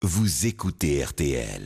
Vous écoutez RTL.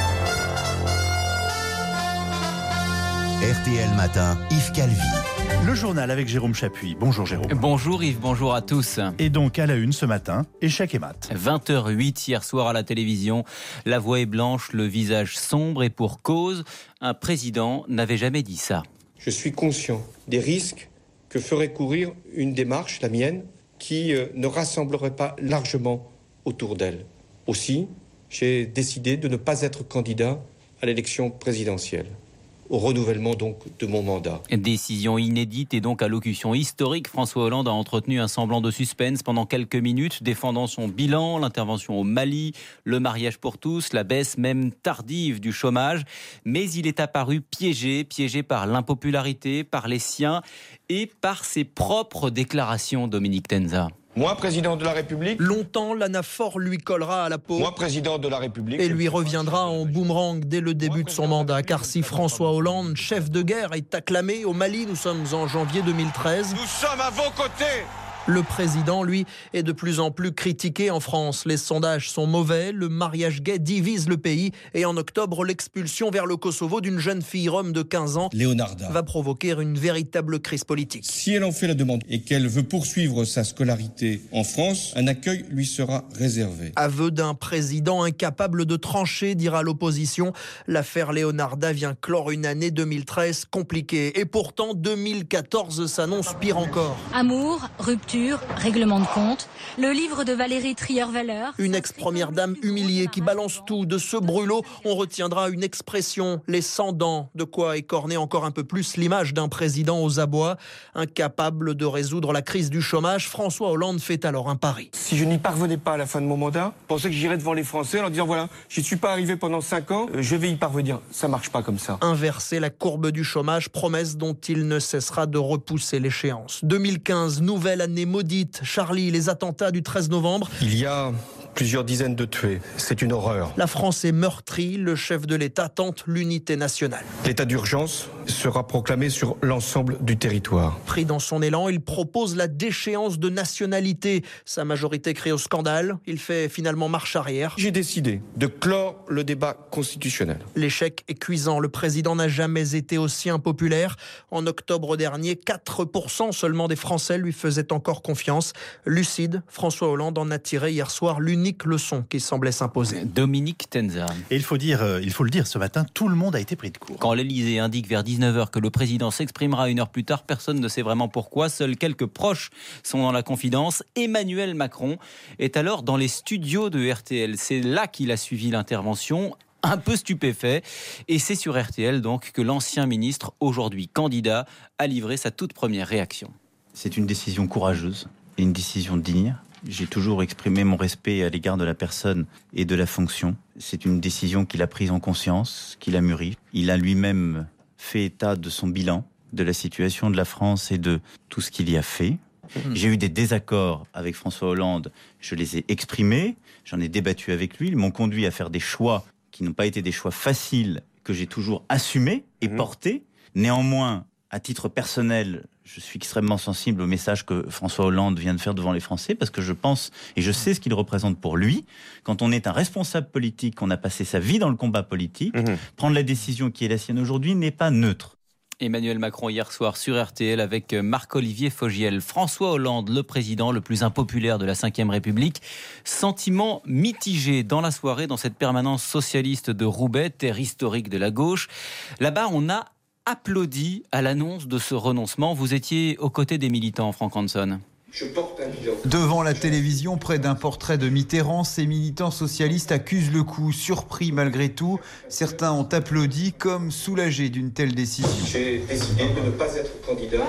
RTL Matin, Yves Calvi. Le journal avec Jérôme Chapuis. Bonjour Jérôme. Bonjour Yves, bonjour à tous. Et donc à la une ce matin, échec et mat. 20h08 hier soir à la télévision. La voix est blanche, le visage sombre et pour cause, un président n'avait jamais dit ça. Je suis conscient des risques que ferait courir une démarche, la mienne, qui ne rassemblerait pas largement autour d'elle. Aussi, j'ai décidé de ne pas être candidat à l'élection présidentielle. Au renouvellement donc de mon mandat. Décision inédite et donc allocution historique. François Hollande a entretenu un semblant de suspense pendant quelques minutes, défendant son bilan, l'intervention au Mali, le mariage pour tous, la baisse même tardive du chômage. Mais il est apparu piégé par l'impopularité, par les siens et par ses propres déclarations, Dominique Tenza. Moi, président de la République. Longtemps, l'anaphore lui collera à la peau. Moi, président de la République. Et lui reviendra en boomerang dès le début de son mandat. Car si François Hollande, chef de guerre, est acclamé au Mali, nous sommes en janvier 2013. Nous sommes à vos côtés. Le président, lui, est de plus en plus critiqué en France. Les sondages sont mauvais, le mariage gay divise le pays. Et en octobre, l'expulsion vers le Kosovo d'une jeune fille rome de 15 ans, Leonarda, va provoquer une véritable crise politique. Si elle en fait la demande et qu'elle veut poursuivre sa scolarité en France, un accueil lui sera réservé. Aveu d'un président incapable de trancher, dira l'opposition. L'affaire Leonarda vient clore une année 2013 compliquée. Et pourtant, 2014 s'annonce pire encore. Amour, rupture, règlement de compte, le livre de Valérie Trierweiler. Une ex-première dame humiliée qui balance tout. De ce brûlot, on retiendra une expression, les 100 dents. De quoi écorner encore un peu plus l'image d'un président aux abois. Incapable de résoudre la crise du chômage, François Hollande fait alors un pari. Si je n'y parvenais pas à la fin de mon mandat, je pensais que j'irais devant les Français en leur disant voilà, je ne suis pas arrivé pendant 5 ans, je vais y parvenir. Ça marche pas comme ça. Inverser la courbe du chômage, promesse dont il ne cessera de repousser l'échéance. 2015, nouvelle année maudite. Charlie, les attentats du 13 novembre. Il y a plusieurs dizaines de tués. C'est une horreur. La France est meurtrie. Le chef de l'État tente l'unité nationale. L'état d'urgence sera proclamé sur l'ensemble du territoire. Pris dans son élan, il propose la déchéance de nationalité. Sa majorité crie au scandale. Il fait finalement marche arrière. J'ai décidé de clore le débat constitutionnel. L'échec est cuisant. Le président n'a jamais été aussi impopulaire. En octobre dernier, 4% seulement des Français lui faisaient encore confiance. Lucide, François Hollande en a tiré hier soir l'unique leçon qui semblait s'imposer. Dominique Tenza. Et il faut le dire, ce matin, tout le monde a été pris de court. Quand l'Élysée indique vers 19h que le président s'exprimera une heure plus tard, personne ne sait vraiment pourquoi. Seuls quelques proches sont dans la confidence. Emmanuel Macron est alors dans les studios de RTL. C'est là qu'il a suivi l'intervention, un peu stupéfait. Et c'est sur RTL donc que l'ancien ministre, aujourd'hui candidat, a livré sa toute première réaction. C'est une décision courageuse et une décision digne. J'ai toujours exprimé mon respect à l'égard de la personne et de la fonction. C'est une décision qu'il a prise en conscience, qu'il a mûrie. Il a lui-même fait état de son bilan, de la situation de la France et de tout ce qu'il y a fait. J'ai eu des désaccords avec François Hollande, je les ai exprimés, j'en ai débattu avec lui. Ils m'ont conduit à faire des choix qui n'ont pas été des choix faciles, que j'ai toujours assumés et portés. Néanmoins, à titre personnel, je suis extrêmement sensible au message que François Hollande vient de faire devant les Français, parce que je pense, et je sais ce qu'il représente pour lui, quand on est un responsable politique, qu'on a passé sa vie dans le combat politique, prendre la décision qui est la sienne aujourd'hui n'est pas neutre. Emmanuel Macron hier soir sur RTL avec Marc-Olivier Fogiel. François Hollande, le président le plus impopulaire de la Ve République. Sentiment mitigé dans la soirée, dans cette permanence socialiste de Roubaix, terre historique de la gauche. Là-bas, on a applaudi à l'annonce de ce renoncement. Vous étiez aux côtés des militants, Franck Hanson. Je porte un bilan. Devant la télévision, près d'un portrait de Mitterrand, ces militants socialistes accusent le coup. Surpris malgré tout, certains ont applaudi comme soulagés d'une telle décision. J'ai décidé de ne pas être candidat.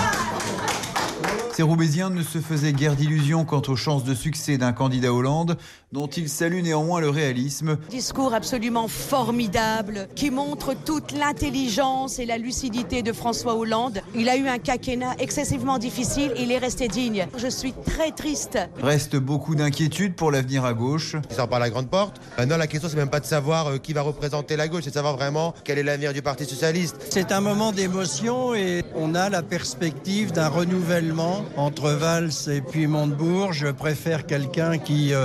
Ces Roubaisiens ne se faisaient guère d'illusions quant aux chances de succès d'un candidat Hollande, dont ils saluent néanmoins le réalisme. Discours absolument formidable, qui montre toute l'intelligence et la lucidité de François Hollande. Il a eu un quinquennat excessivement difficile et il est resté digne. Je suis très triste. Reste beaucoup d'inquiétudes pour l'avenir à gauche. Il sort par la grande porte. Maintenant, la question, c'est même pas de savoir qui va représenter la gauche, c'est de savoir vraiment quel est l'avenir du Parti Socialiste. C'est un moment d'émotion et on a la perspective d'un renouvellement entre Valls et puis Montebourg. Je préfère quelqu'un qui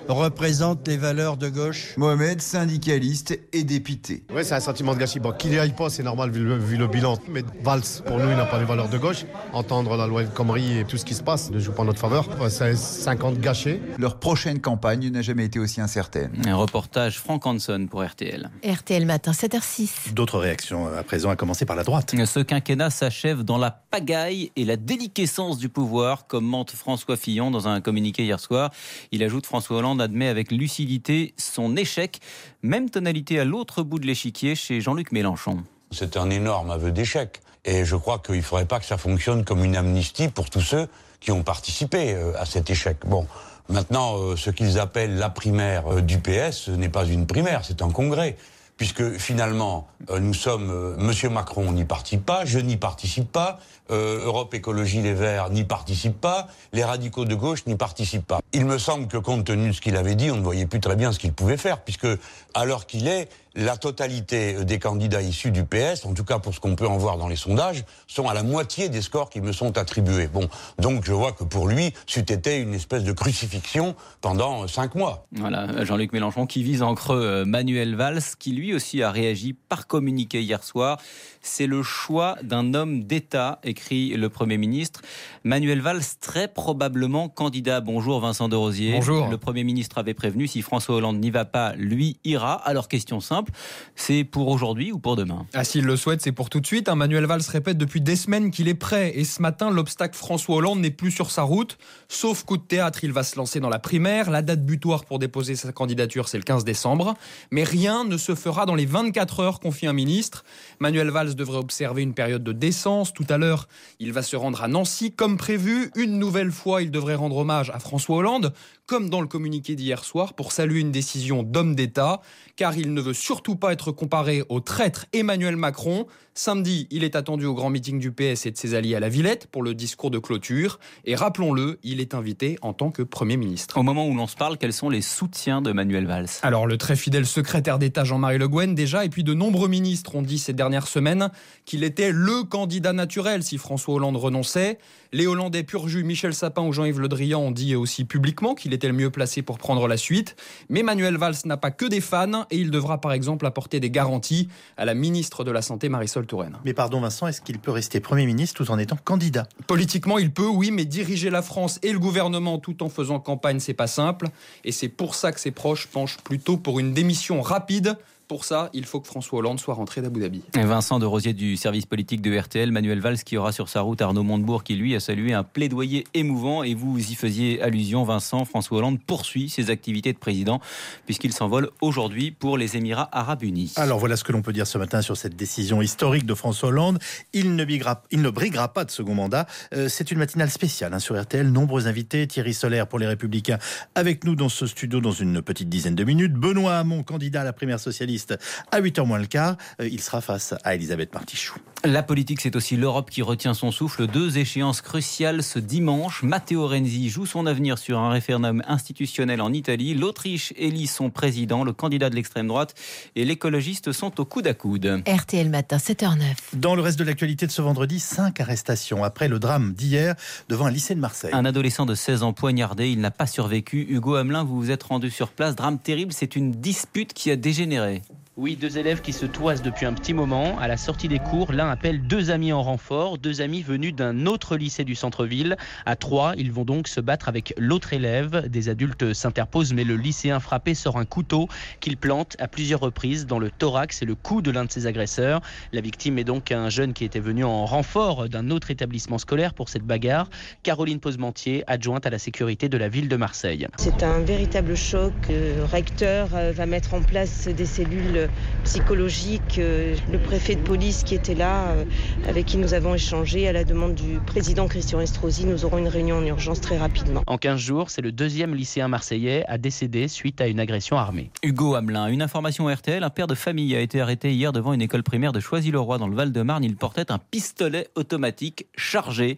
représente les valeurs de gauche. Mohamed, syndicaliste et dépité. Oui, c'est un sentiment de gâchis. Bon, qu'il n'y aille pas, c'est normal vu le bilan. Mais Valls, pour nous, il n'a pas les valeurs de gauche. Entendre la loi El Khomri et tout ce qui se passe ne joue pas en notre faveur. C'est 50 gâchés. Leur prochaine campagne n'a jamais été aussi incertaine. Un reportage Franck Hanson pour RTL. RTL Matin, 7h06. D'autres réactions à présent, à commencer par la droite. Ce quinquennat s'achève dans la pagaille et la déliquescence du pouvoir, commente François Fillon dans un communiqué hier soir. Il ajoute: François Hollande admet avec lucidité son échec. Même tonalité à l'autre bout de l'échiquier chez Jean-Luc Mélenchon. C'est un énorme aveu d'échec. Et je crois qu'il ne faudrait pas que ça fonctionne comme une amnistie pour tous ceux qui ont participé à cet échec. Bon, maintenant, ce qu'ils appellent la primaire du PS, ce n'est pas une primaire, c'est un congrès. Puisque finalement, nous sommes... Monsieur Macron n'y participe pas, je n'y participe pas, Europe Écologie Les Verts n'y participe pas, les radicaux de gauche n'y participent pas. Il me semble que compte tenu de ce qu'il avait dit, on ne voyait plus très bien ce qu'il pouvait faire, puisque à l'heure qu'il est, la totalité des candidats issus du PS, en tout cas pour ce qu'on peut en voir dans les sondages, sont à la moitié des scores qui me sont attribués. Bon, donc je vois que pour lui, c'eût été une espèce de crucifixion pendant 5 mois. Voilà, Jean-Luc Mélenchon qui vise en creux Manuel Valls, qui lui aussi a réagi par communiqué hier soir. C'est le choix d'un homme d'État, écrit le Premier ministre. Manuel Valls, très probablement candidat. Bonjour Vincent de Rosier. Bonjour. Le Premier ministre avait prévenu, si François Hollande n'y va pas, lui ira. Alors question simple, c'est pour aujourd'hui ou pour demain ? Ah, s'il le souhaite, c'est pour tout de suite. Manuel Valls répète depuis des semaines qu'il est prêt. Et ce matin, l'obstacle François Hollande n'est plus sur sa route. Sauf coup de théâtre, il va se lancer dans la primaire. La date butoir pour déposer sa candidature, c'est le 15 décembre. Mais rien ne se fera dans les 24 heures, confie un ministre. Manuel Valls devrait observer une période de décence. Tout à l'heure, il va se rendre à Nancy, comme prévu. Une nouvelle fois, il devrait rendre hommage à François Hollande, comme dans le communiqué d'hier soir, pour saluer une décision d'homme d'État, car il ne veut surtout pas être comparé au traître Emmanuel Macron. Samedi, il est attendu au grand meeting du PS et de ses alliés à la Villette pour le discours de clôture. Et rappelons-le, il est invité en tant que Premier ministre. Au moment où l'on se parle, quels sont les soutiens de Manuel Valls ? Alors, le très fidèle secrétaire d'État Jean-Marie Le Guen, déjà, et puis de nombreux ministres ont dit ces dernières semaines qu'il était le candidat naturel si François Hollande renonçait. Les Hollandais pur jus, Michel Sapin ou Jean-Yves Le Drian ont dit aussi publiquement qu'il était le mieux placé pour prendre la suite. Mais Manuel Valls n'a pas que des fans et il devra par exemple apporter des garanties à la ministre de la Santé Marisol Touraine. Mais pardon Vincent, est-ce qu'il peut rester Premier ministre tout en étant candidat ? Politiquement, il peut, oui, mais diriger la France et le gouvernement tout en faisant campagne, c'est pas simple. Et c'est pour ça que ses proches penchent plutôt pour une démission rapide. Pour ça, il faut que François Hollande soit rentré d'Abu Dhabi. Vincent de Rosier du service politique de RTL, Manuel Valls qui aura sur sa route Arnaud Montebourg qui lui a salué un plaidoyer émouvant et vous y faisiez allusion Vincent. François Hollande poursuit ses activités de président puisqu'il s'envole aujourd'hui pour les Émirats Arabes Unis. Alors voilà ce que l'on peut dire ce matin sur cette décision historique de François Hollande. Il ne briguera pas de second mandat. C'est une matinale spéciale sur RTL. Nombreux invités. Thierry Solaire pour les Républicains avec nous dans ce studio dans une petite dizaine de minutes. Benoît Hamon, candidat à la primaire socialiste à 8h moins le quart. Il sera face à Elisabeth Martichoux. La politique, c'est aussi l'Europe qui retient son souffle. 2 échéances cruciales ce dimanche. Matteo Renzi joue son avenir sur un référendum institutionnel en Italie. L'Autriche élit son président. Le candidat de l'extrême droite et l'écologiste sont au coude à coude. RTL Matin, 7h09. Dans le reste de l'actualité de ce vendredi, 5 arrestations après le drame d'hier devant un lycée de Marseille. Un adolescent de 16 ans poignardé, il n'a pas survécu. Hugo Hamelin, vous vous êtes rendu sur place. Drame terrible, c'est une dispute qui a dégénéré. Oui, 2 élèves qui se toisent depuis un petit moment. À la sortie des cours, l'un appelle 2 amis en renfort, 2 amis venus d'un autre lycée du centre-ville. À 3, ils vont donc se battre avec l'autre élève. Des adultes s'interposent, mais le lycéen frappé sort un couteau qu'il plante à plusieurs reprises dans le thorax et le cou de l'un de ses agresseurs. La victime est donc un jeune qui était venu en renfort d'un autre établissement scolaire pour cette bagarre. Caroline Posementier, adjointe à la sécurité de la ville de Marseille. C'est un véritable choc. Le recteur va mettre en place des cellules psychologique, le préfet de police qui était là, avec qui nous avons échangé à la demande du président Christian Estrosi. Nous aurons une réunion en urgence très rapidement. En 15 jours, c'est le 2e lycéen marseillais à décéder suite à une agression armée. Hugo Hamelin, une information RTL, un père de famille a été arrêté hier devant une école primaire de Choisy-le-Roi dans le Val-de-Marne. Il portait un pistolet automatique chargé.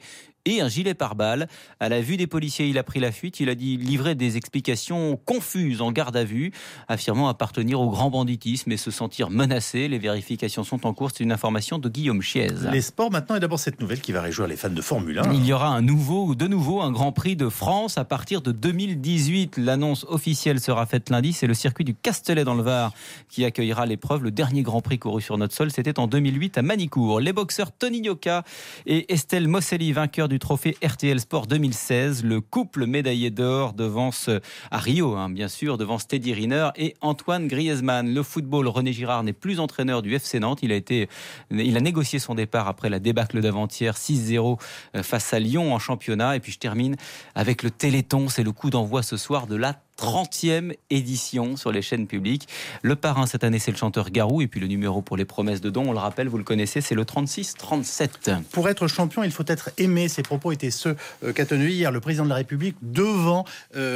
et un gilet pare-balles. À la vue des policiers, il a pris la fuite. Il a dit livrer des explications confuses en garde à vue, affirmant appartenir au grand banditisme et se sentir menacé. Les vérifications sont en cours. C'est une information de Guillaume Chiez. Les sports maintenant, et d'abord cette nouvelle qui va réjouir les fans de Formule 1. Il y aura de nouveau un Grand Prix de France à partir de 2018. L'annonce officielle sera faite lundi. C'est le circuit du Castellet dans le Var qui accueillera l'épreuve. Le dernier Grand Prix couru sur notre sol, c'était en 2008 à Manicourt. Les boxeurs Tony Yoka et Estelle Mosselli, vainqueurs du trophée RTL Sport 2016. Le couple médaillé d'or devance à Rio, bien sûr, devance Teddy Riner et Antoine Griezmann. Le football, René Girard n'est plus entraîneur du FC Nantes. Il a négocié son départ après la débâcle d'avant-hier 6-0 face à Lyon en championnat. Et puis je termine avec le Téléthon. C'est le coup d'envoi ce soir de la 30e édition sur les chaînes publiques. Le parrain cette année, c'est le chanteur Garou. Et puis le numéro pour les promesses de dons, on le rappelle, vous le connaissez, c'est le 36-37. Pour être champion, il faut être aimé. Ces propos étaient ceux qu'a tenus hier le président de la République devant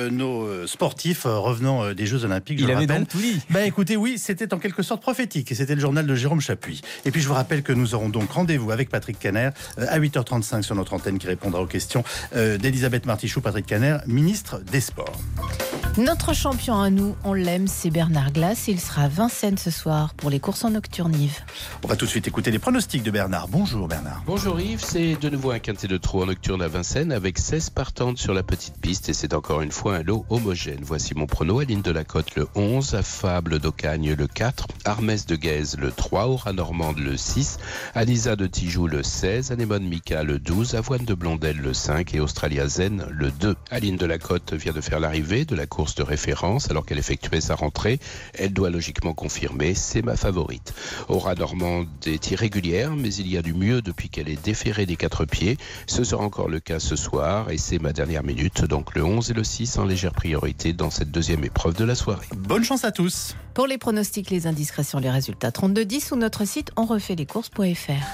nos sportifs revenant des Jeux Olympiques. Il avait donc tout dit. Écoutez, oui, c'était en quelque sorte prophétique. Et c'était le journal de Jérôme Chapuis. Et puis je vous rappelle que nous aurons donc rendez-vous avec Patrick Caner à 8h35 sur notre antenne qui répondra aux questions d'Elisabeth Martichoux. Patrick Caner, ministre des Sports. Notre champion à nous, on l'aime, c'est Bernard Glass. Il sera à Vincennes ce soir pour les courses en nocturne, Yves. On va tout de suite écouter les pronostics de Bernard. Bonjour Bernard. Bonjour Yves, c'est de nouveau un quintet de trot en nocturne à Vincennes avec 16 partantes sur la petite piste et c'est encore une fois un lot homogène. Voici mon prono: Aline de la Côte le 11, Affable d'Ocagne le 4, Armès de Guèze le 3, Aura Normande le 6, Anisa de Tijoux le 16, Anémone Mika le 12, Avoine de Blondel le 5 et Australia Zen le 2. Aline de la Côte vient de faire l'arrivée de la course de référence alors qu'elle effectuait sa rentrée. Elle doit logiquement confirmer, c'est ma favorite. Aura Normande est irrégulière, mais il y a du mieux depuis qu'elle est déférée des 4 pieds. Ce sera encore le cas ce soir et c'est ma dernière minute, donc le 11 et le 6 en légère priorité dans cette deuxième épreuve de la soirée. Bonne chance à tous. Pour les pronostics, les indiscrétions, les résultats 32-10 ou notre site onrefaitlescourses.fr.